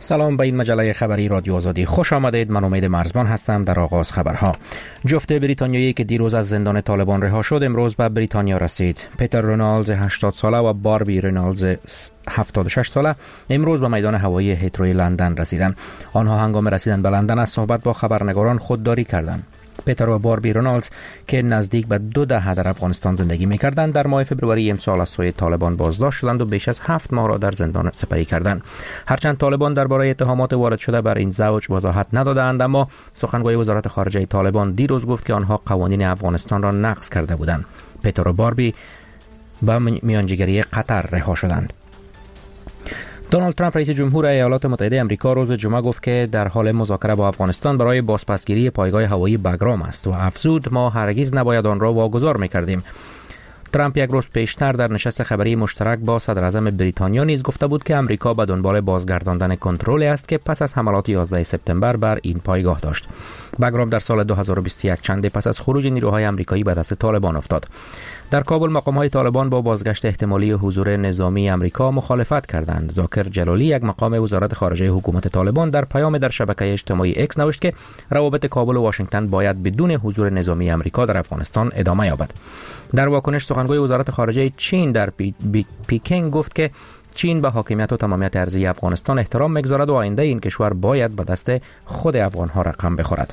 سلام، به این مجله خبری رادیو آزادی خوش آمدید. من امید مرزبان هستم. در آغاز خبرها: جفت بریتانیایی که دیروز از زندان طالبان رها شد امروز به بریتانیا رسید. پیتر رونالدز 80 ساله و باربی رونالدز 76 ساله امروز به میدان هوایی هیتروی لندن رسیدند. آنها هنگام رسیدن به لندن از صحبت با خبرنگاران خودداری کردند. پیتر و باربی رونالدز که نزدیک به 2 دهه در افغانستان زندگی می‌کردند در ماه فوریه امسال از سوی طالبان بازداشت شدند و بیش از 7 ماه را در زندان سپری کردند. هرچند طالبان درباره اتهامات وارد شده بر این زوج وضاحت ندادند، اما سخنگوی وزارت خارجه طالبان دیروز گفت که آنها قوانین افغانستان را نقض کرده بودند. پیتر و باربی با میانجیگری قطر رها شدند. دونالد ترامپ رئیس جمهور ایالات متحده آمریکا روز جمعه گفت که در حال مذاکره با افغانستان برای بازپسگیری پایگاه هوایی بگرام است و افزود ما هرگز نباید آن را واگذار می‌کردیم. ترامپ یک روز پیشتر در نشست خبری مشترک با صدر اعظم بریتانیا نیز گفته بود که آمریکا به دنبال بازگرداندن کنترل است که پس از حملات 11 سپتامبر بر این پایگاه داشت. بگرام در سال 2021 چندی پس از خروج نیروهای آمریکایی به دست طالبان افتاد. در کابل مقام‌های طالبان با بازگشت احتمالی حضور نظامی آمریکا مخالفت کردند. ذاکر جلالی، یک مقام وزارت خارجه حکومت طالبان، در پیام در شبکه اجتماعی اکس نوشت که روابط کابل و واشنگتن باید بدون حضور نظامی آمریکا در افغانستان ادامه یابد. در واکنش سخنگوی وزارت خارجه چین در پیکینگ گفت که چین به حاکمیت و تمامیت ارضی افغانستان احترام می‌گذارد و آینده این کشور باید به دست خود افغان‌ها رقم بخورد.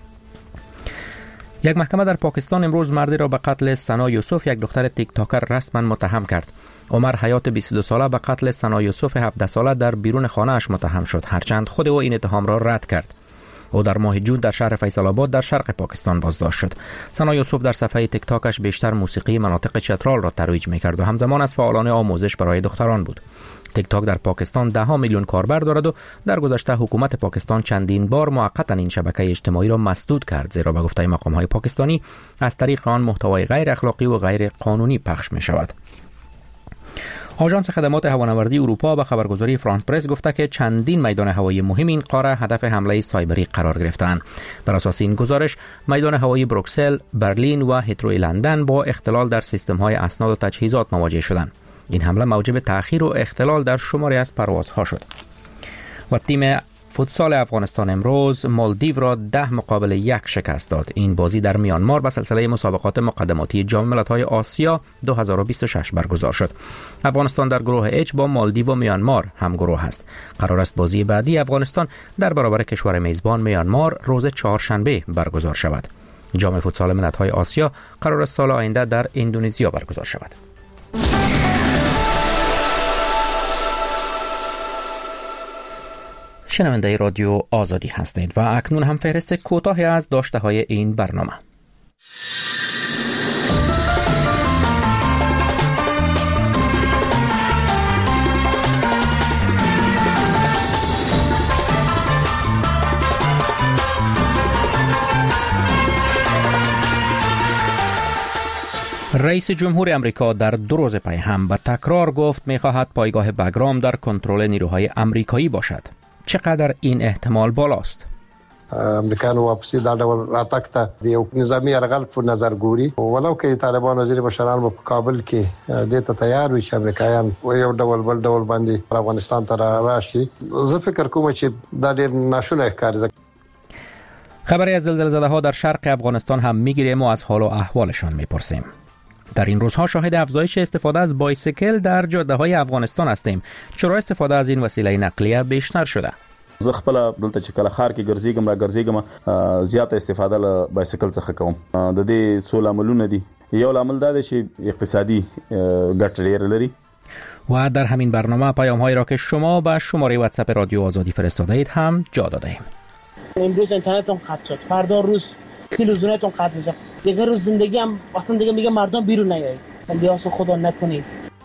یک محکمه در پاکستان امروز مردی را به قتل سنا یوسف، یک دختر تیک تاکر، رسما متهم کرد. عمر حیات 22 ساله به قتل سنا یوسف 17 ساله در بیرون خانه اش متهم شد، هرچند خود او این اتهام را رد کرد. او در ماه جون در شهر فیصل آباد در شرق پاکستان بازداشت شد. سنا یوسف در صفحه تیک تاکش بیشتر موسیقی مناطق چترال را ترویج می‌کرد و همزمان از فعالان آموزش برای دختران بود. تیک تاک در پاکستان 10 میلیون کاربر دارد و در گذشته حکومت پاکستان چندین بار موقتا این شبکه اجتماعی را مسدود کرد، زیرا به گفته مقام‌های پاکستانی از طریق آن محتوای غیر اخلاقی و غیر قانونی پخش می‌شود. آژانس خدمات هوانوردی اروپا به خبرگزاری فرانس پرس گفته که چندین میدان هوایی مهم این قاره هدف حمله سایبری قرار گرفتند. بر اساس این گزارش، میدان هوایی بروکسل، برلین و هیتروی لندن با اختلال در سیستم‌های اسناد و تجهیزات مواجه شدند. این حمله موجب تأخیر و اختلال در شماری از پروازها شد. و تیم فوتسال افغانستان امروز مالدیو را 10-1 شکست داد. این بازی در میانمار به سلسله مسابقات مقدماتی جام ملت‌های آسیا 2026 برگزار شد. افغانستان در گروه اچ با مالدیو و میانمار هم گروه است. قرار است بازی بعدی افغانستان در برابر کشور میزبان میانمار روز چهارشنبه برگزار شود. جام فوتسال ملت‌های آسیا قرار است سال آینده در اندونزیا برگزار شود. شنونده رادیو آزادی هستید و اکنون هم فهرست کوتاهی از داشته‌های این برنامه. رئیس جمهور آمریکا در 2 روز پی هم به تکرار گفت می‌خواهد پایگاه بگرام در کنترل نیروهای آمریکایی باشد. چقدر این احتمال بالاست؟ امریکایانو واپسی دا ډول راتګ ته د یو نظامی یرغل په نظر ګوري، ولو کې طالبان وزیر بشاران په کابل کې د ته تیار وي چې امریکایان یو ډول بل ډول باندې افغانستان ته راشي. زه فکر کوم چې دا ډېر ناشونه ښکاري. خبری از زلزله‌زده‌ها در شرق افغانستان هم می‌گیریم و از حال و احوالشان می‌پرسیم. در این روزها شاهد افزایش استفاده از بایسیکل در جاده‌های افغانستان هستیم. چرا استفاده از این وسیله نقلیه بیشتر شده؟ زه خپل دلته چې کله ښار کې ګرځېږم زیاته استفاده له بایسیکل څخه کوم. د دې څو لاملونه دي. یو لامل دا دی چې اقتصادي ګټه ډېره لري. و در همین برنامه پیام‌هایی را که شما به شماره واتساپ رادیو آزادی فرستاده اید هم جا دادیم. امروز اینترنتتون قطع شد، فردا روز تلویزیونتون قطع میشه، دیگه روز زندگی هم اصلا دیگه میگه مردم بیرون نیایید. لیاس خدا نکنید.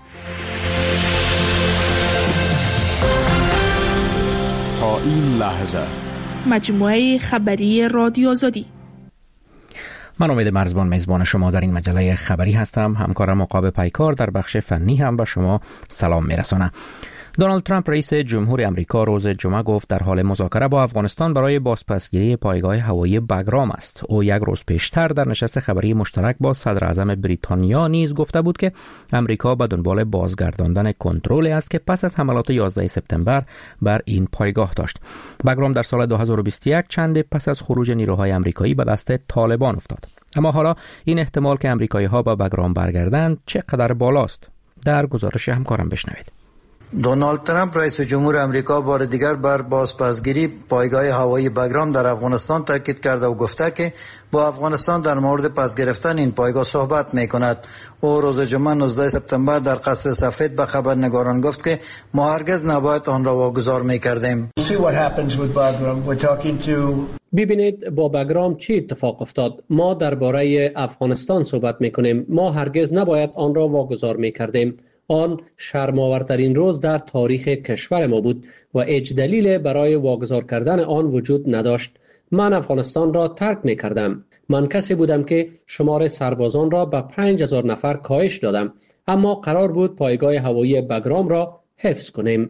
تا این لحظه مجموعه خبری رادیو آزادی. من امید مرزبان میزبان شما در این مجله خبری هستم. همکارم عقاب پیکار در بخش فنی هم به شما سلام میرسانه. دونالد ترامپ رئیس جمهور آمریکا روز جمعه گفت در حال مذاکره با افغانستان برای بازپسگیری پایگاه هوایی بگرام است. او یک روز پیشتر در نشست خبری مشترک با صدر اعظم بریتانیا نیز گفته بود که آمریکا به دنبال بازگرداندن کنترلی است که پس از حملات 11 سپتامبر بر این پایگاه داشت. بگرام در سال 2021 چند پس از خروج نیروهای آمریکایی به دست طالبان افتاد. اما حالا این احتمال که آمریکایی‌ها به بگرام برگردند چقدر بالاست؟ در گزارش همکارم بشنوید. دونالد ترامپ رئیس جمهور آمریکا بار دیگر بر بازپسگیری پایگاه هوایی بگرام در افغانستان تاکید کرده و گفته که با افغانستان در مورد پس گرفتن این پایگاه صحبت می‌کند. او روز جمعه 19 سپتامبر در قصر سفید به خبرنگاران گفت که ما هرگز نباید آن را واگذار می‌کردیم. ببینید با بگرام چه اتفاق افتاد. ما درباره افغانستان صحبت می‌کنیم. ما هرگز نباید آن را واگذار می‌کردیم. آن شرم‌آورترین روز در تاریخ کشور ما بود و هیچ دلیل برای واگذار کردن آن وجود نداشت. من افغانستان را ترک می‌کردم. من کسی بودم که شمار سربازان را به 5000 نفر کاهش دادم، اما قرار بود پایگاه هوایی بگرام را حفظ کنیم.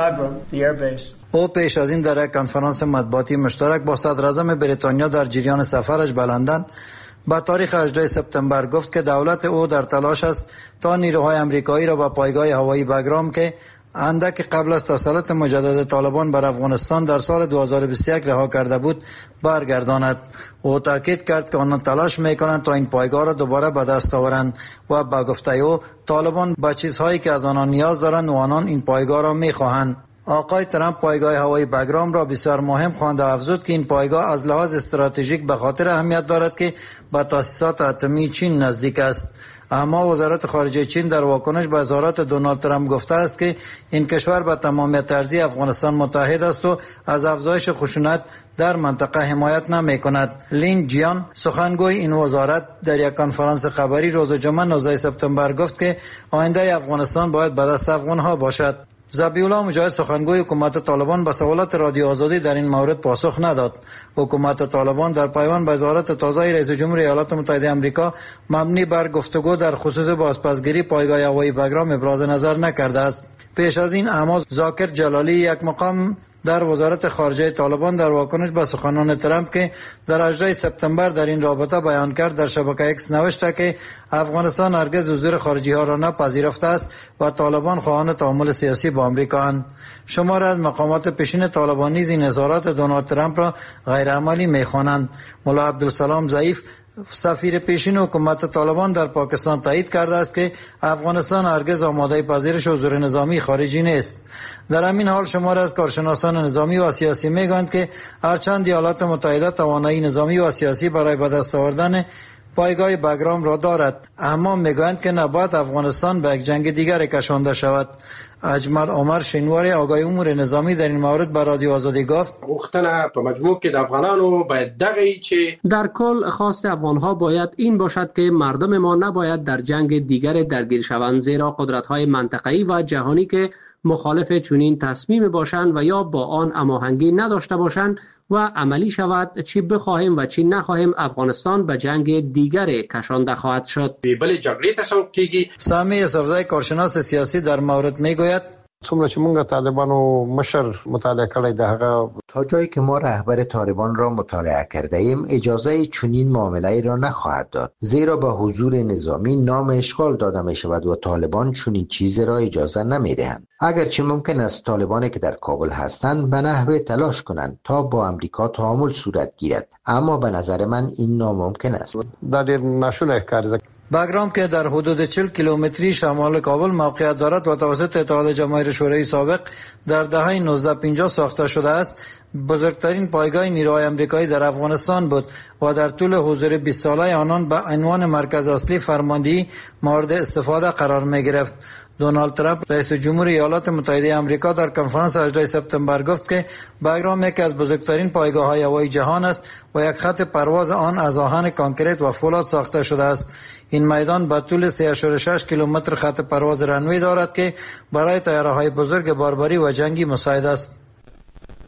او پیش از این در یک کنفرانس مطبوعاتی مشترک با صدر اعظم بریتانیا در جریان سفرش به لندن با تاریخ 18 سپتامبر گفت که دولت او در تلاش است تا نیروهای آمریکایی را به پایگاه هوایی بگرام که اندک قبل از تسلط مجدد طالبان بر افغانستان در سال 2021 رها کرده بود برگرداند. او تاکید کرد که آنها تلاش میکنند تا این پایگاه را دوباره به دست آورند و با گفته او طالبان به چیزهایی که از آنها نیاز دارند و آنان این پایگاه را میخواهند. آقای ترامپ پایگاه هوایی بگرام را بسیار مهم خوانده و افزود که این پایگاه از لحاظ استراتژیک به خاطر اهمیت دارد که به تاسیسات اتمی چین نزدیک است. اما وزارت خارجه چین در واکنش به اظهارات دونالد ترامپ گفته است که این کشور به تمامیت ارضی افغانستان متحد است و از افزایش خشونت در منطقه حمایت نمی کند. لین جیان سخنگوی این وزارت در یک کنفرانس خبری روز جمعه 19 سپتامبر گفت که آینده افغانستان باید به دست افغانها باشد. ذبیحالله مجاهد سخنگوی حکومت طالبان به سوالات رادیو آزادی در این مورد پاسخ نداد. حکومت طالبان در پیوند به اظهارات تازه رئیس جمهور ایالات متحده آمریکا مبنی بر گفتگو در خصوص بازپسگیری پایگاه هوایی بگرام ابراز نظر نکرده است. پیش از این اما ذاکر جلالی یک مقام در وزارت خارجه طالبان در واکنش به سخنان ترامپ که در 18 سپتامبر در این رابطه بیان کرد در شبکه ایکس نوشته که افغانستان هرگز حضور خارجی ها را نپذیرفته است و طالبان خواهان تعامل سیاسی با آمریکا اند. شمار از مقامات پیشین طالبان نیز این اظهارات دونالد ترامپ را غیر عملی می‌خوانند. ملا عبدالسلام ضعیف سفیر پیشین حکومت طالبان در پاکستان تایید کرده است که افغانستان هرگز آماده پذیرش حضور نظامی خارجی نیست. در همین حال شمار از کارشناسان نظامی و سیاسی میگویند که هرچند ایالات متحده توانایی نظامی و سیاسی برای به دست آوردن پایگاه بگرام را دارد، اما میگویند که نباید افغانستان به یک جنگ دیگر کشانده شود. اجمل عمر شینواری آقای امور نظامی در این مورد به رادیو آزادی گفت غوښتنه په مجموع کې د افغانانو باید دغه چې در کل خواست افغانها باید این باشد که مردم ما نباید در جنگ دیگر درگیر شوند، زیرا قدرت‌های منطقه‌ای و جهانی که مخالف چنین تصمیم باشند و یا با آن هماهنگی نداشته باشند و عملی شود، چی بخواهیم و چی نخواهیم افغانستان به جنگ دیگر کشانده خواهد شد. بل جګړې تصور کیږي. سامی صفدی کارشناس سیاسی در مورد میگوید څومره چې موږ طالبانو مشر مطالعه کړی د هغه تا جایی که ما رهبر طالبان را مطالعه کرده ایم اجازه چنین معامله‌ای را نخواهد داد، زیرا به حضور نظامی نام اشغال داده می شود و طالبان چنین چیزی را اجازه نمی دهند. اگرچه ممکن است طالبانی که در کابل هستند به نحوی تلاش کنند تا با امریکا تعامل صورت گیرد، اما به نظر من این ناممکن است. دا ډېر ناشونی ښکاري. بگرام که در حدود 40 کیلومتری شمال کابل موقعیت دارد و توسط اتحاد جماهیر شوروی سابق در دهه 1950 ساخته شده است، بزرگترین پایگاه نیروهای آمریکایی در افغانستان بود و در طول حضور 20 ساله آنان به عنوان مرکز اصلی فرماندهی مورد استفاده قرار می گرفت. دونالد ترامپ رئیس جمهور ایالات متحده آمریکا در کنفرانس 18 سپتامبر گفت که بگرام یکی از بزرگترین پایگاه‌های هوایی جهان است و یک خط پرواز آن از آهن کانکریت و فولاد ساخته شده است. این میدان با طول 3.6 کیلومتر خط پرواز رنوی دارد که برای طیاره‌های بزرگ باربری و جنگی مساعد است.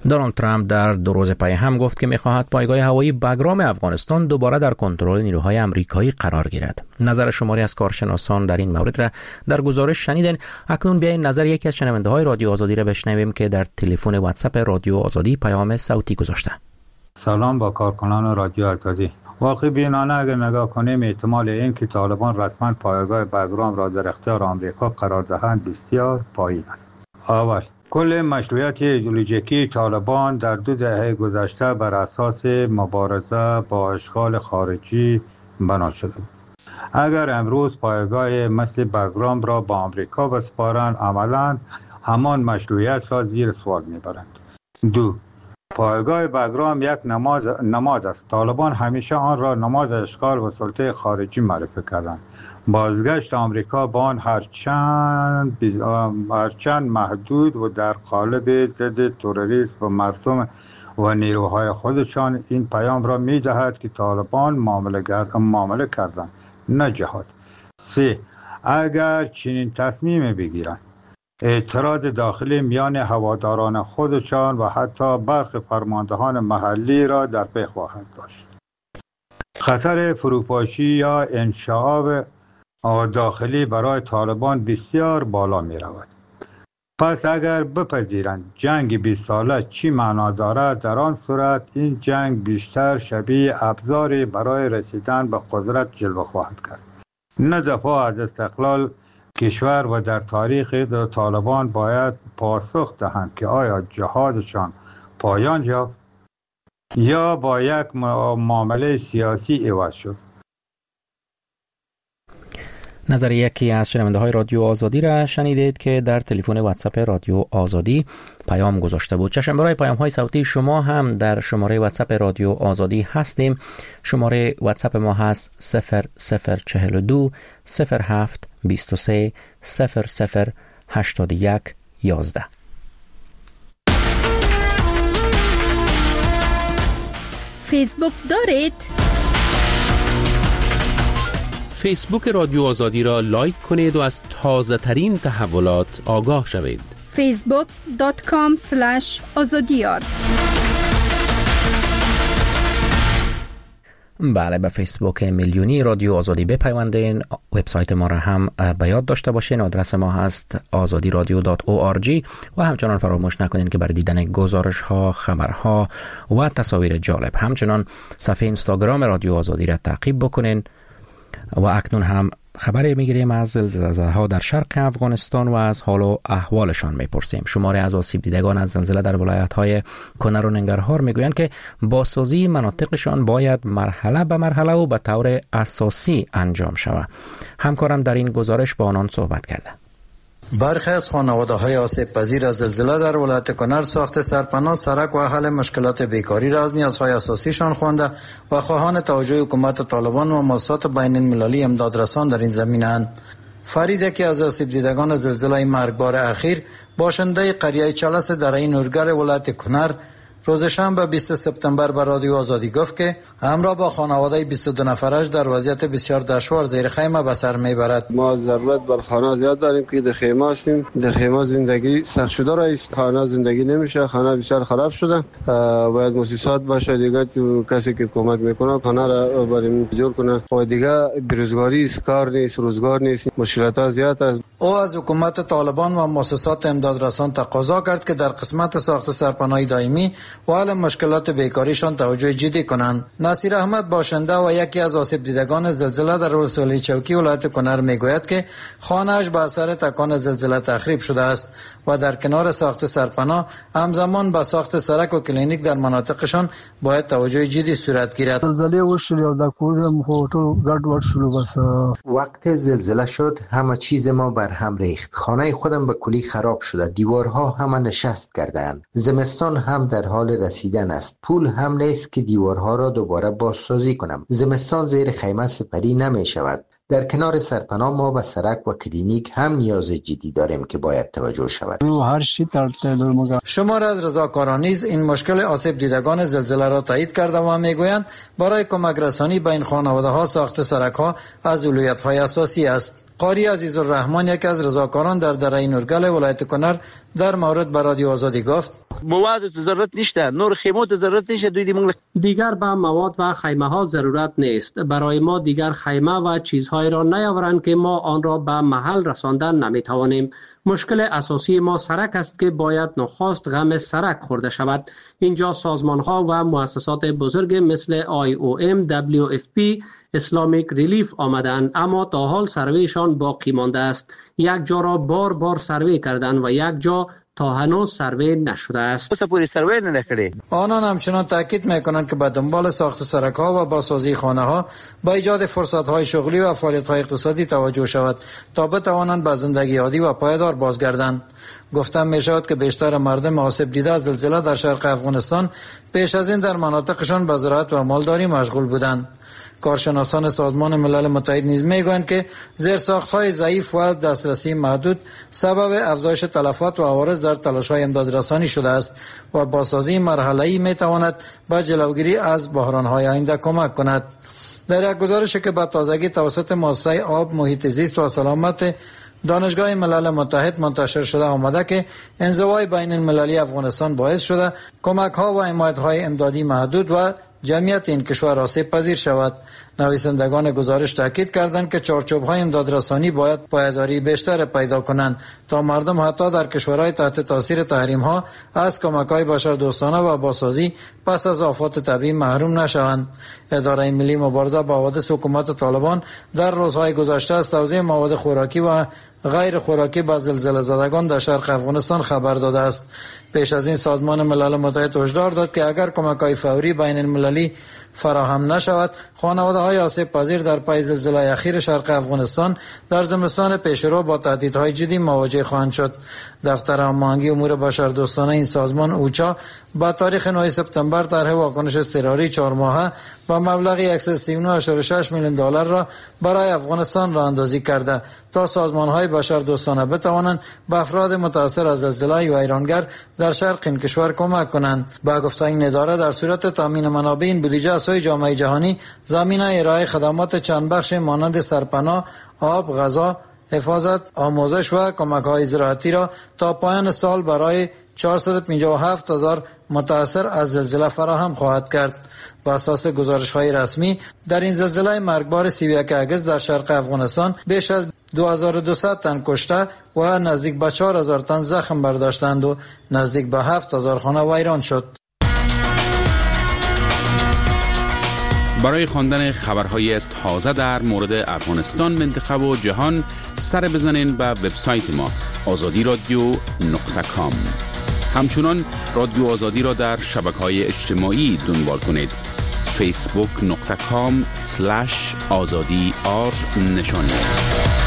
دونالد ترامپ در 2 روز پی هم گفت که می‌خواهد پایگاه هوایی بگرام افغانستان دوباره در کنترل نیروهای آمریکایی قرار گیرد. نظر شماری از کارشناسان در این مورد را در گزارش شنیدین. اکنون بیاین نظر یکی از شنونده‌های رادیو آزادی را بشنویم که در تلفن واتساپ رادیو آزادی پیام صوتی گذاشته. سلام با کارکنان رادیو آزادی. واقعی بینانه اگر نگاه کنیم احتمال این که طالبان رسما پایگاه بگرام را در اختیار آمریکا قرار دهند بسیار پایین است. اول، کل مشروعیت ایدئولوژیکی طالبان در 2 دهه گذشته بر اساس مبارزه با اشغال خارجی بنا شده بود. اگر امروز پایگاه مثل بگرام را با آمریکا بسپارند، عملاً همان مشروعیت را زیر سوال میبرند. 2. پایگاه بگرام یک نماد است. طالبان همیشه آن را نماد اشغال و سلطه خارجی معرفی کردند. بازگشت آمریکا با آن هرچند محدود و در قالب ضد تروریسم و مردم و نیروهای خودشان این پیام را می‌دهد که طالبان معامله کردند، نه جهاد. 3. اگر چنین تصمیم بگیرند، اعتراض داخلی میان هواداران خودشان و حتی برخی فرماندهان محلی را در پی خواهند داشت. خطر فروپاشی یا انشعاب داخلی برای طالبان بسیار بالا می رود. پس اگر بپذیرند جنگ 20 ساله چی معنا دارد، در آن صورت این جنگ بیشتر شبیه ابزاری برای رسیدن به قدرت جلوه خواهد کرد، نه دفاع از استقلال کشور. و در تاریخ طالبان باید پاسخ دهند که آیا جهادشان پایان یافت یا با یک معامله سیاسی عوض شد. نظر یکی از شنونده‌های رادیو آزادی را شنیدید که در تلفن واتساپ رادیو آزادی پیام گذاشته بود. چشم برای پیام‌های صوتی شما هم در شماره واتساپ رادیو آزادی هستیم. شماره واتساپ ما هست 0042 07 23 00 81 11. فیسبوک دارید؟ فیسبوک رادیو آزادی را لایک کنید و از تازه ترین تحولات آگاه شوید. facebook.com/azadiyar. بله، به فیسبوک میلیونی رادیو آزادی بپیوندین. وبسایت ما را هم به یاد داشته باشین. آدرس ما هست azadiradio.org و همچنان فراموش نکنین که برای دیدن گزارش ها، خبرها و تصاویر جالب همچنان صفحه اینستاگرام رادیو آزادی را تعقیب بکنین. و اکنون هم خبری میگیریم از زلزله ها در شرق افغانستان و از حال و احوالشان میپرسیم. شماری از آسیب دیدگان از زلزله در ولایت های کنر و ننگرهار میگویند که بازسازی مناطقشان باید مرحله به مرحله و به طور اساسی انجام شود. همکارم در این گزارش با آنان صحبت کرده. برخی از خانواده‌های آسیب پذیر از زلزله در ولایت کنر ساخت سرپناه، سرک و حل مشکلات بیکاری را از نیازهای اساسیشان خوانده و خواهان توجه حکومت طالبان و مؤسسات بین المللی امدادرسان در این زمینه‌اند. فرید که از آسیب دیدگان زلزله مرگبار اخیر، باشنده قریه چلس در این نورگر ولایت کنر، روز شنبه 20 سپتامبر به رادیو آزادی گفت که همراه با خانواده 22 نفرش در وضعیت بسیار دشوار زیر خیمه به سر میبرد. ما ضرورت بر خانه زیاد داریم که در خیمه هستیم. در خیمه زندگی سخت شده است. خانه زندگی نمیشه. خانه بسیار خراب شده. باید مؤسسات باشه دیگه، کسی که کمک میکنه خانه را بریم جور کنه. و دیگه بیروزگاری است، کار نیست، روزگار نیست، مشکلات زیاد است. او از حکومت طالبان و مؤسسات امدادرسان تقاضا کرد که در قسمت ساخت سرپناه دائمی و حل مشکلات بیکاریشان توجه جدی کنند. نصیر احمد باشنده و یکی از آسیب دیدگان زلزله در ولسوالی چوکی ولایت کنر میگوید که خانه‌اش به اثر تکان زلزله تخریب شده است و در کنار ساخت سرپناه همزمان به ساخت سرک و کلینیک در مناطقشان باید توجه جدی صورت گیرد. زلزله وشل او د کورم هوټو ګډ وډ شلو. بس وقت زلزله شد همه چیز ما بر هم ریخت. خانه خودم به کلی خراب شده. دیوارها همه نشست کردند. زمستان هم در حال رسیدن است. پول هم نیست که دیوارها را دوباره بازسازی کنم. زمستان زیر خیمه سپری نمی شود. در کنار سرپناه ما به سرک و کلینیک هم نیاز جدی داریم که باید توجه شود. شمار از رضاکاران نیز این مشکل آسیب دیدگان زلزله را تایید کرده و میگویند برای کمک رسانی به این خانواده ها ساخت سرک ها از اولویت های اساسی است. قاری عزیزالرحمن یک از رضاکاران در دره نورگل ولایت کنر در مورد به رادیو آزادی گفت مواد ضرورت نیست، نور خیمات ضرورت نیست، دیگر به مواد و خیمه ها ضرورت نیست. برای ما دیگر خیمه و چیزهایی را نیاورند که ما آن را به محل رساندن نمیتوانیم. مشکل اساسی ما سرک است که باید نخست غم سرک خورده شود. اینجا سازمان ها و مؤسسات بزرگ مثل IOM، WFP، اسلامیک ریلیف آمدند، اما تا حال سرویشان باقی مانده است. یک جا را بار بار سروی کردند و یک جا تا هنوز سروی نشده است. آنان همچنان تاکید میکنند که به دنبال ساخت سرک ها و بازسازی خانه ها با ایجاد فرصت های شغلی و فعالیت های اقتصادی توجه شود تا بتوانند به زندگی عادی و پایدار بازگردند. گفتم می شود که بیشتر مردم آسیب دیده از زلزله در شرق افغانستان پیش از این در مناطقشان به زراعت و مالداری مشغول بودند. کارشناسان سازمان ملل متحد نیز میگویند که زیرساخت‌های ضعیف و دسترسی محدود سبب افزایش تلفات و عوارض در تلاش‌های امدادرسانی شده است و بازسازی مرحله‌ای میتواند به جلوگیری از بحران‌های آینده کمک کند. در یک گزارشی که به تازگی توسط مؤسسه آب، محیط زیست و سلامت دانشگاه ملل متحد منتشر شده آمده که انزوای بین المللی افغانستان باعث شده کمک‌ها و حمایت‌های امدادی محدود و جمعیت این کشور آسیب پذیر شود. نویسندگان گزارش تاکید کردند که چارچوب‌های امدادرسانی باید پایداری بیشتر پیدا کنند تا مردم حتی در کشورهای تحت تاثیر تحریم‌ها از کمک‌های بشردوستانه و بازسازی پس از آفات طبیعی محروم نشوند. اداره ملی مبارزه با حوادث حکومت طالبان در روزهای گذشته از توزیع مواد خوراکی و غیر خوراکی به زلزله زدگان در شرق افغانستان خبر داده است. پیش از این سازمان ملل متحد هشدار داد که اگر کمک‌های فوری بین المللی فراهم نشود، خانواده‌های آسیب پذیر در پی زلزله اخیر شرق افغانستان در زمستان پیشرو با تهدیدهای جدی مواجه خواهند شد. دفتر هماهنگی امور بشردوستانه این سازمان اوچا با تاریخ 9 سپتامبر طرح واکنش اضطراری 4 ماهه با مبلغ 139.6 میلیون دلار را برای افغانستان راه اندازی کرده تا سازمان‌های بشردوستانه بتوانند به افراد متاثر از زلزله و ایرانگر در شرق این کشور کمک کنند. با گفته این اداره در صورت تامین منابع این بودجه از سوی جامعه جهانی زمینه ارائه خدمات چند بخش مانند سرپناه، آب، غذا، حفاظت، آموزش و کمک‌های زراعتی را تا پایان سال برای 457,000 متاثر از زلزله فراهم خواهد کرد. بر اساس گزارش‌های رسمی در این زلزله مرگبار 31 اگست در شرق افغانستان بیش از 2200 تن کشته و نزدیک به 4000 تن زخم برداشتند و نزدیک به 7000 خانه ویران شد. برای خواندن خبرهای تازه در مورد افغانستان، منطقه و جهان سر بزنین به وبسایت ما azadi.radio.com. همچنان رادیو آزادی را در شبکه‌های اجتماعی دنبال کنید. facebook.com/azadi_r نشانی است.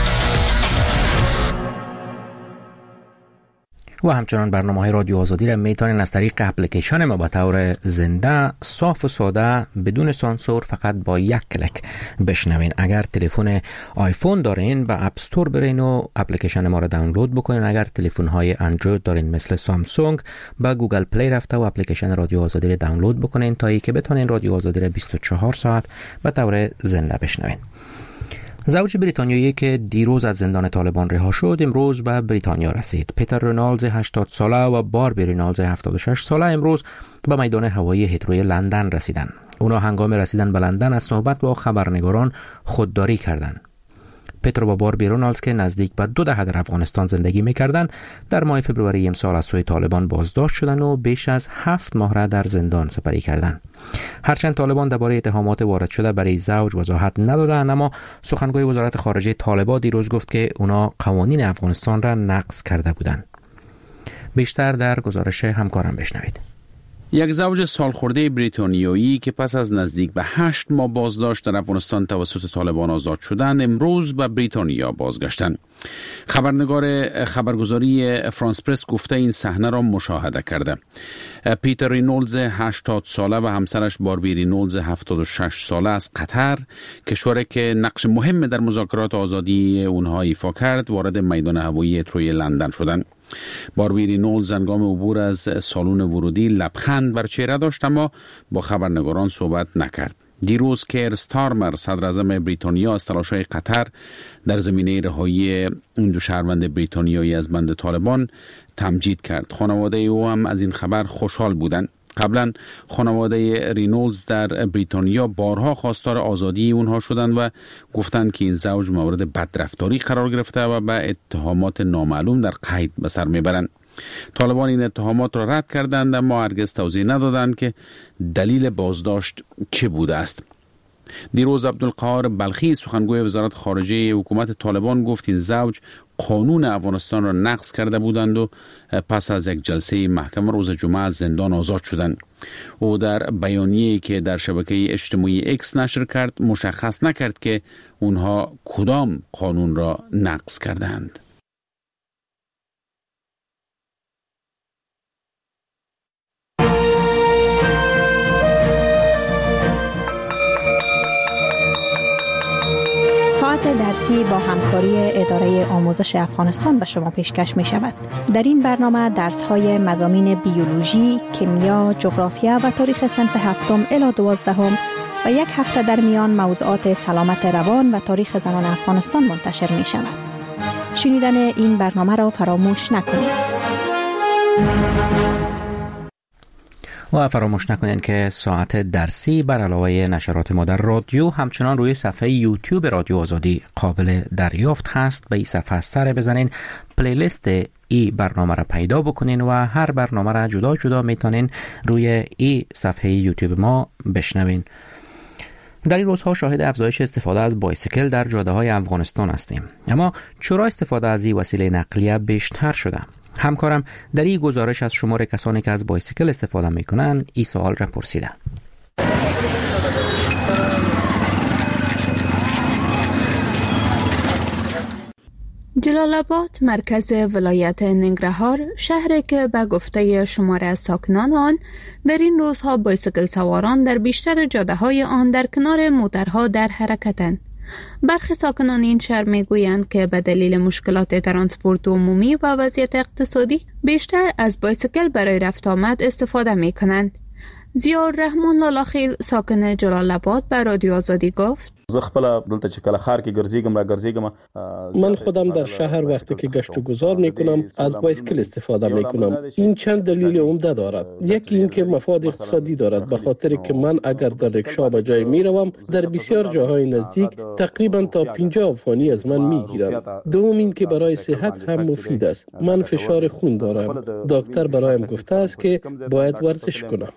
و همچنان برنامه‌های رادیو آزادی را میتونین از طریق اپلیکیشن ما به طور زنده، صاف و ساده، بدون سانسور، فقط با یک کلیک بشنوین. اگر تلفن آیفون دارین به اپ استور برین و اپلیکیشن ما را دانلود بکنین. اگر تلفن های اندروید دارین مثل سامسونگ، به گوگل پلی رفته و اپلیکیشن رادیو آزادی را دانلود بکنین تا اینکه بتونین رادیو آزادی را 24 ساعت به طور زنده بشنوین. زوج بریتانیایی که دیروز از زندان طالبان رها شد امروز به بریتانیا رسید. پیتر رونالدز 80 ساله و باربی رونالدز 76 ساله امروز به میدان هوایی هیتروی لندن رسیدند. اونا هنگام رسیدن به لندن از صحبت با خبرنگاران خودداری کردند. پیتر و باربی رونالدز که نزدیک به 2 دهه در افغانستان زندگی می‌کردند، در ماه فوریه امسال از سوی طالبان بازداشت شدند و بیش از 7 ماه را در زندان سپری کردند. هرچند طالبان درباره اتهامات وارد شده برای زوج وضاحت ندادند، اما سخنگوی وزارت خارجه طالبان دیروز گفت که اونا قوانین افغانستان را نقض کرده بودند. بیشتر در گزارش همکارم بشنوید. یک زوج سالخورده بریتانیایی که پس از نزدیک به 8 ماه بازداشت در افغانستان توسط طالبان آزاد شدند امروز به بریتانیا بازگشتند. خبرنگار خبرگزاری فرانس پرس گفته این صحنه را مشاهده کرده. پیتر رینولدز 80 ساله و همسرش باربی رینولدز 76 ساله از قطر، کشوری که نقش مهم در مذاکرات آزادی اونها ایفا کرد، وارد میدان هوایی هیتروی لندن شدند. باربی رینولدز هنگام عبور از سالن ورودی لبخند بر چهره داشت اما با خبرنگاران صحبت نکرد. دیروز کیر ستارمر صدر اعظم بریتانیا از تلاش‌های قطر در زمینه رهایی این دو شهروند بریتانیایی از بند طالبان تمجید کرد. خانواده او هم از این خبر خوشحال بودند. قبلا خانواده رینولدز در بریتانیا بارها خواستار آزادی اونها شدند و گفتند که این زوج مورد بدرفتاری قرار گرفته و به اتهامات نامعلوم در قید به سر میبرند. طالبان این اتهامات را رد کردند اما هرگز توضیح ندادند که دلیل بازداشت چه بوده است. دیروز عبدالقهار بلخی سخنگوی وزارت خارجه حکومت طالبان گفت این زوج قانون افغانستان را نقض کرده بودند و پس از یک جلسه محکمه روز جمعه از زندان آزاد شدند. او در بیانیه‌ای که در شبکه اجتماعی اکس نشر کرد مشخص نکرد که اونها کدام قانون را نقض کردند. ساعت درسی با همکاری اداره آموزش افغانستان به شما پیشکش می شود. در این برنامه درس‌های مضامین بیولوژی، کیمیا، جغرافیا و تاریخ صنف 7 الی 12 و یک هفته در میان موضوعات سلامت روان و تاریخ زنان افغانستان منتشر می شود. شنیدن این برنامه را فراموش نکنید. و فراموش نکنید که ساعت درسی بر علاوه نشرات ما در رادیو همچنان روی صفحه یوتیوب رادیو آزادی قابل دریافت هست. به این صفحه سر بزنین، پلیلیست ای برنامه را پیدا بکنین و هر برنامه را جدا جدا میتونین روی ای صفحه یوتیوب ما بشنوین. در این روزها شاهد افزایش استفاده از بایسیکل در جاده‌های افغانستان هستیم. اما چرا استفاده از این وسیله نقلیه بیشتر شده؟ همکارم در این گزارش از شمار کسانی که از بایسیکل استفاده میکنن این سوال را پرسیده. جلال آباد، مرکز ولایت ننگرهار، شهری که به گفته شمار از ساکنان آن در این روزها بایسیکل سواران در بیشتر جاده‌های آن در کنار موترها در حرکتند. برخی ساکنان این شهر میگویند که به دلیل مشکلات ترانسپورت عمومی و وضعیت اقتصادی بیشتر از بایسیکل برای رفت آمد استفاده میکنند. ضیاءالرحمن لالاخیل ساکن جلال آباد به رادیو آزادی گفت: زه خپل دلته چې کله ښار کې ګرځېږم من خودم در شهر وقتی که گشت و گذار میکنم از بایسکل استفاده میکنم. این چند دلیل عمده دارد. یکی این که مفاد اقتصادی دارد، به خاطر که من اگر در رکشا به جای میروم در بسیار جاهای نزدیک تقریبا تا 50 افغانی از من میگیرند. دوم این که برای صحت هم مفید است. من فشار خون دارم. دکتر برایم گفته است که باید ورزش کنم.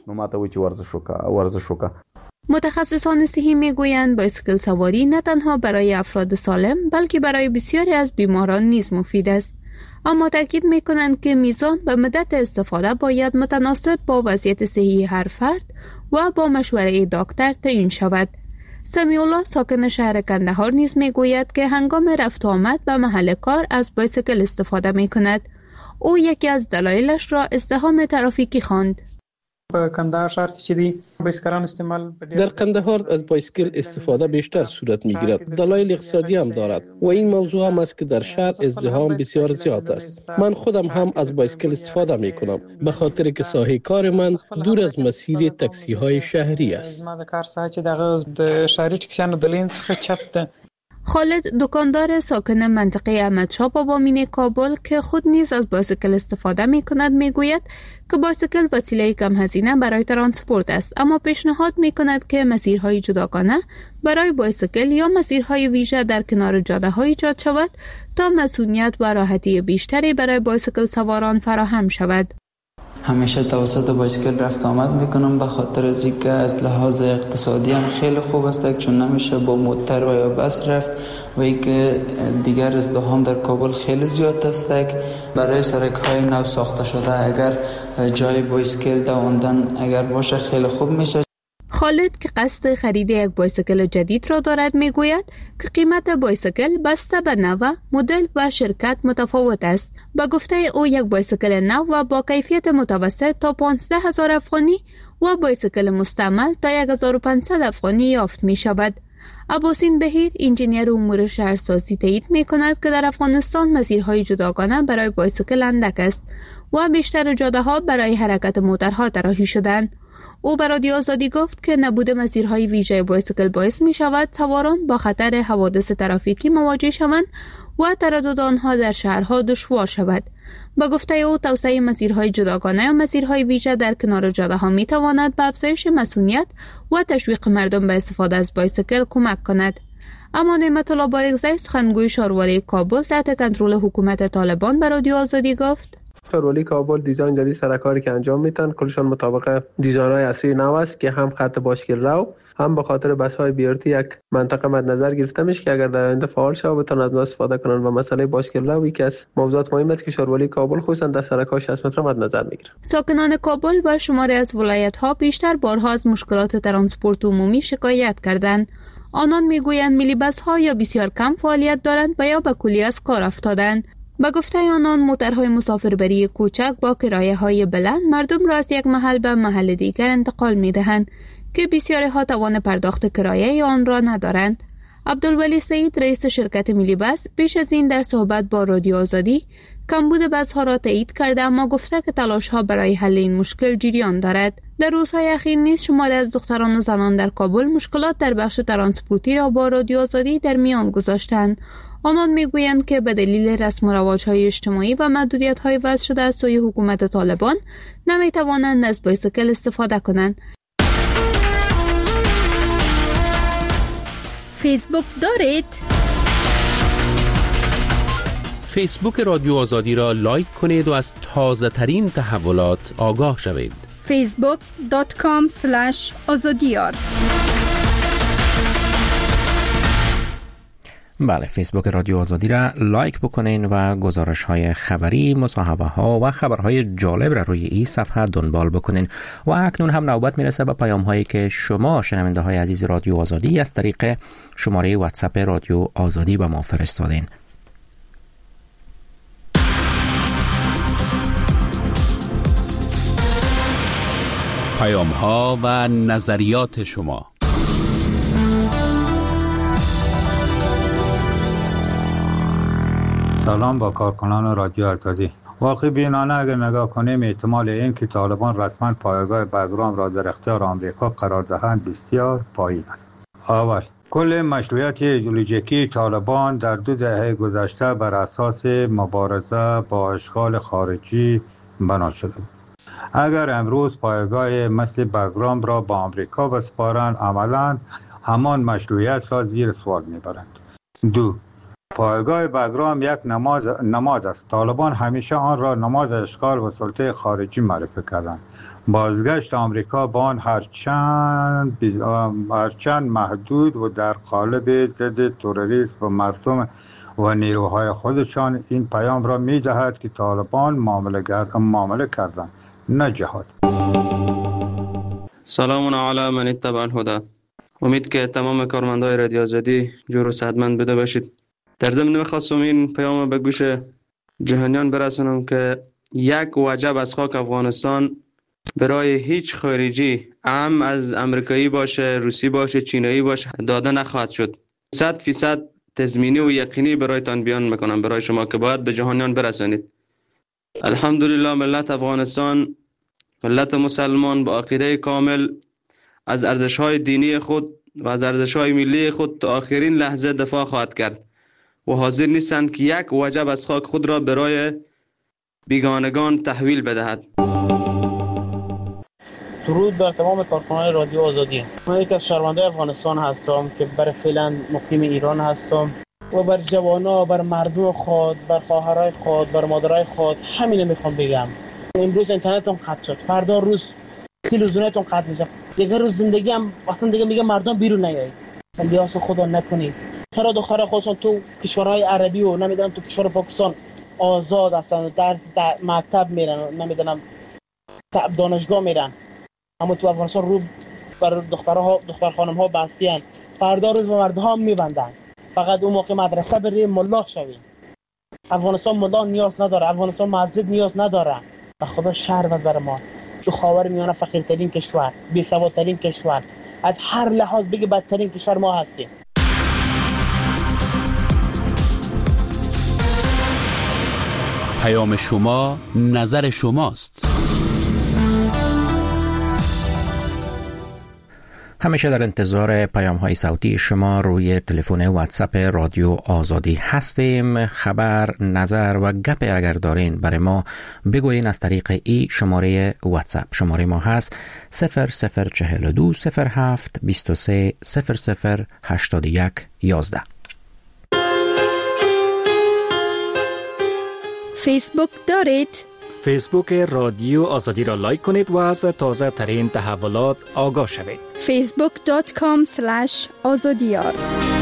متخصصان صحی میگویند بایسکل سواری نه تنها برای افراد سالم بلکه برای بسیاری از بیماران نیز مفید است. اما تاکید میکنند که میزان و مدت استفاده باید متناسب با وضعیت صحی هر فرد و با مشوره دکتر تعیین شود. سمیع الله ساکن شهر کندهار نیز میگوید که هنگام رفت آمد به محل کار از بایسکل استفاده میکند. او یکی از دلایلش را ازدحام ترافیکی خواند. په کندهار شهر کې چې دی بایسکلان استعمال در قندهار از بایسکل استفاده بیشتر صورت میگیرد. دلایل اقتصادی هم دارد و این موضوع هم است که در شهر ازدحام بسیار زیاد است. من خودم هم از بایسکل استفاده میکنم به خاطر که ساحه کار من دور از مسیر تاکسی های شهری است. ما د کار ساحه چې د شهري ټکسیانو د لین څخه چپ ده. خالد دکاندار ساکن منطقه احمدشاه بابامین کابل که خود نیز از بایسکل استفاده می کند می گوید که بایسکل وسیله کم هزینه برای ترانسپورت است، اما پیشنهاد می کند که مسیرهای جداگانه برای بایسکل یا مسیرهای ویژه در کنار جاده های ایجاد شود تا مسئولیت و راحتی بیشتری برای بایسکل سواران فراهم شود. همیشه توسط بایسکل رفت آمد میکنم، به خاطر از اینکه از لحاظ اقتصادی هم خیلی خوب است، چون نمیشه با موتر و یا بس رفت و اینکه دیگر ازدحام در کابل خیلی زیاد است. برای سرک های نو ساخته شده اگر جای بایسکل دواندن اگر باشه خیلی خوب میشه. خالد که قصد خرید یک بایسکل جدید را دارد میگوید که قیمت بایسکل بسته به نوع، مدل و شرکت متفاوت است. به گفته او یک بایسکل نو و با کیفیت متوسط تا 15,000 افغانی و بایسکل مستعمل تا 1,500 افغانی یافت می شود. عباسین بهیر انجینیر امور شهرسازی تایید می کند که در افغانستان مسیرهای جداگانه برای بایسکل اندک است و بیشتر جاده ها برای حرکت موترها طراحی شدند. او به رادیو آزادی گفت که نبود مسیرهای ویژه بایسکل باعث می شود سواران با خطر حوادث ترافیکی مواجه شوند و تردد آنها در شهرها دشوار شود. با گفته او توسعه مسیرهای جداگانه و مسیرهای ویژه در کنار جاده ها می تواند به افزایش مسئولیت و تشویق مردم به استفاده از بایسکل کمک کند. اما نعمت الله بارگزی سخنگوی شاروالی کابل تحت کنترل حکومت طالبان به رادیو آزادی گفت شاروالی کابل دیزاین جدید سرکاری که انجام میدن کلشان مطابق دیزاین‌های اصلی نو است که هم خط بایسکل رو هم به خاطر بس‌های بیارتی یک منطقه مد نظر گرفته میشه که اگر در آینده فعال شه بتونن از اون استفاده کنن و مسئله بایسکل رو یکی از موضوعات مهم است که شاروالی کابل خصوصا در سرک‌های 60 متر مد نظر میگیره. ساکنان کابل و شماری از ولایت‌ها بیشتر بارها از مشکلات ترانسپورت عمومی شکایت کردند. آنان میگویند میلی بس‌ها یا بسیار کم فعالیت دارند و یا به کلی از کار افتادند. به گفته آنان موترهای مسافربری کوچک با کرایه‌های بلند مردم را از یک محل به محل دیگر انتقال می‌دهند که بسیاری ها توان پرداخت کرایه آن را ندارند. عبدالولی سعید رئیس شرکت میلی بس پیش از این در صحبت با رادیو آزادی کمبود بس‌ها را تایید کرده اما گفته که تلاش‌ها برای حل این مشکل جریان دارد. در روزهای اخیر نیز شماری از دختران و زنان در کابل مشکلات در بخش ترانسپورتی را با رادیو آزادی در میان گذاشتند. آنان میگویند که به دلیل رسم و رواج‌های اجتماعی و محدودیت‌های وضع شده از سوی حکومت طالبان نمی‌توانند از بایسکل استفاده کنند. فیسبوک دارید؟ فیسبوک رادیو آزادی را لایک کنید و از تازه ترین تحولات آگاه شوید. facebook.com/azadiyar. بله، فیسبوک رادیو آزادی را لایک بکنین و گزارش های خبری، مصاحبه ها و خبرهای جالب را روی این صفحه دنبال بکنین. و اکنون هم نوبت میرسه به پیام هایی که شما شنونده های عزیز رادیو آزادی از طریق شماره واتساپ رادیو آزادی به ما فرستادین. پیام ها و نظریات شما. سلام با کارکنان رادیو آزادی. واقعی بینانه اگر نگاه کنیم احتمال این که طالبان رسما پایگاه بگرام را در اختیار آمریکا قرار دهند بسیار پایین است. اول، کل مشروعیت ایدئولوژیکی طالبان در 2 دهه گذشته بر اساس مبارزه با اشغال خارجی بنا شده بود. اگر امروز پایگاه مثل بگرام را با آمریکا بسپارند عملاً همان مشروعیت را زیر سوال میبرند. 2. پایگاه بگرام یک نماد است. طالبان همیشه آن را نماد اشغال و سلطه خارجی معرفی کردند. بازگشت آمریکا با آن هرچند محدود و در قالب ضد تروریسم و مردم و نیروهای خودشان این پیام را می دهد که طالبان معامله کردند، نه جهاد. سلام علی من اتبع الهدی. امید که تمام کارمندای رادیو آزادی جور و صحتمند بوده باشید. در ضمن می‌خواستم این پیام به گوش جهانیان برسونم که یک وجب از خاک افغانستان برای هیچ خارجی، هم از امریکایی باشه، روسی باشه، چینایی باشه، داده نخواهد شد. 100% تضمینی و یقینی برایتان بیان میکنم برای شما که باید به جهانیان برسانید. الحمدلله ملت افغانستان، ملت مسلمان با عقیده کامل از ارزش‌های دینی خود و از ارزش‌های ملی خود تا آخرین لحظه دفاع خواهد کرد و حاضر نیستند که یک وجب از خاک خود را برای بیگانگان تحویل بدهد. درود بر تمام کارکنان رادیو آزادی. من یک از شهروندان افغانستان هستم که برای فعلا مقیم ایران هستم و بر جوانا، بر مردم خود، بر خواهرای خود، بر مادرای خود همینه میخوام بگم امروز اینترنتتون قطع شد، فردا روز تلویزیونتون قطع میشه، دیگه روز زندگی هم اصلا دیگه میگه مردم بیرون نیایید. لیاس خدا نکنید. چرا دخترها خودشون تو کشورهای عربی و نمیدونم تو کشور پاکستان آزاد هستن، درس مکتب میرن، نمیدونم دانشگاه میرن، اما تو افغانستان رو بر دختر خانم ها بستیان، فردا روز به مردها میبندن. فقط اون موقع مدرسه بری ملا شوی. افغانستان ملا نیاز نداره، افغانستان مسجد نیاز نداره. و خدا شر وز بر ما. تو خاورمیانه فقیرترین کشور، بی‌سوادترین کشور، از هر لحاظ بگی بدترین کشور ما هستیم. پیام شما، نظر شماست. همیشه در انتظار پیام های صوتی شما روی تلفن واتساپ رادیو آزادی هستیم. خبر، نظر و گپ اگر دارین برای ما بگوین از طریق ای شماره واتساپ. شماره ما هست 0042 07 23 00 81 11. فیسبوک دارید؟ فیسبوک رادیو آزادی را لایک کنید و از تازه ترین تحولات آگاه شوید. facebook.com/azadiyar